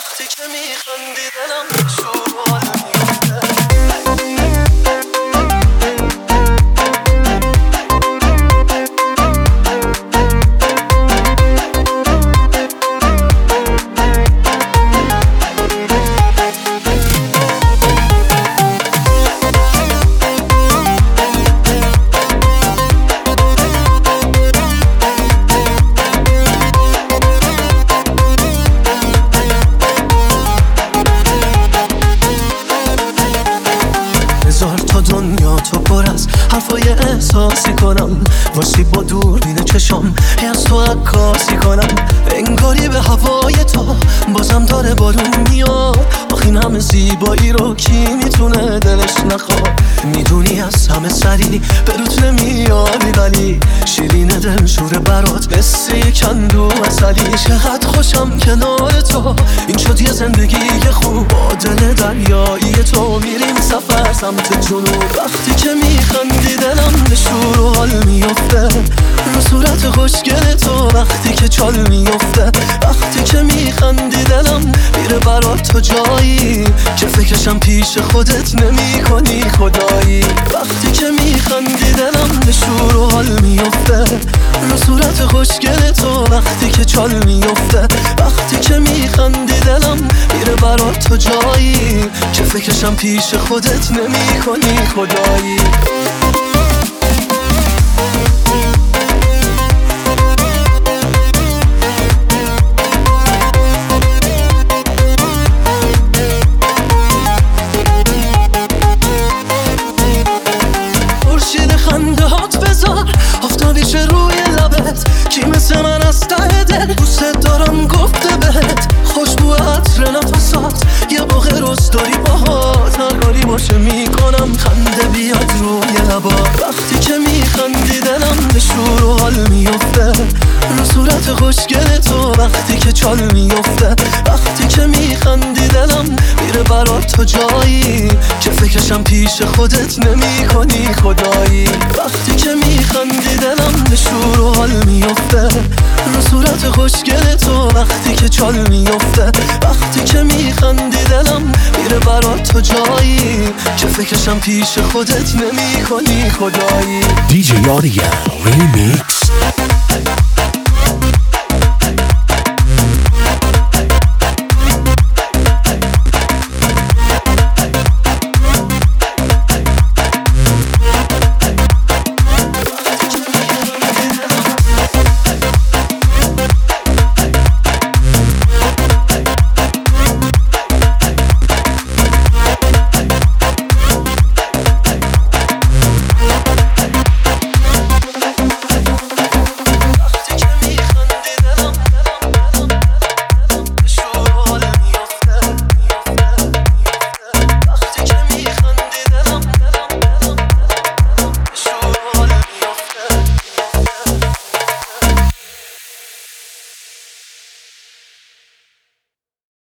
وقتی که میخندی دلم شور و حال میفته. حرفای احساسی کنم واسه با دوربین چشم از تو عکاسی کنم انگاری به هوای تو بازم داره بارون میاد آخه این همه زیبایی رو کی میتونه دلش نخواد میدونی از همه سری به روت نمیاری ولی شیرین دل شوره برات مثل کندو اصلی چقدر خوشم کنار تو این شد یه زندگی خوب با دل دریایی تو میریم سفر سمت جنوب وقتی که میخندی دلم به شور و حال میفته رو صورت خوشگل تو وقتی که چال میفته وقتی که میخندی دلم میره برات تو جایی که فکرشم پیش خودت نمی کنی خدایی وقتی که میخندی دلم به شور و حال میفته رو صورت خوشگل تو وقتی که چال میفته وقتی که میخندی دلم میره برات تو جایی که فکرشم پیش خودت نمی کنی خدایی آفتابیش روی لبت کی مثل من از ته دل دوست دارم گفته بهت خوشبو عطر نفسات یه باغ رستاری باهات هر کاری باشه میکنم خنده بیاد روی لبات وقتی که میخندی دلم به شور و حال میفته رو صورت خوشگل تو وقتی که چال میفته وقتی که میخندی دلم میره برات تو جایی که فکرشم پیش خودت نمی کنی خدایی وقتی که میخندی دلم به شور و حال میفته رو صورت خوشگل تو وقتی که چال میفته وقتی که میخندی دلم میره برات تو جایی که فکرشم پیش خودت نمی کنی خدایی DJ Audio Remix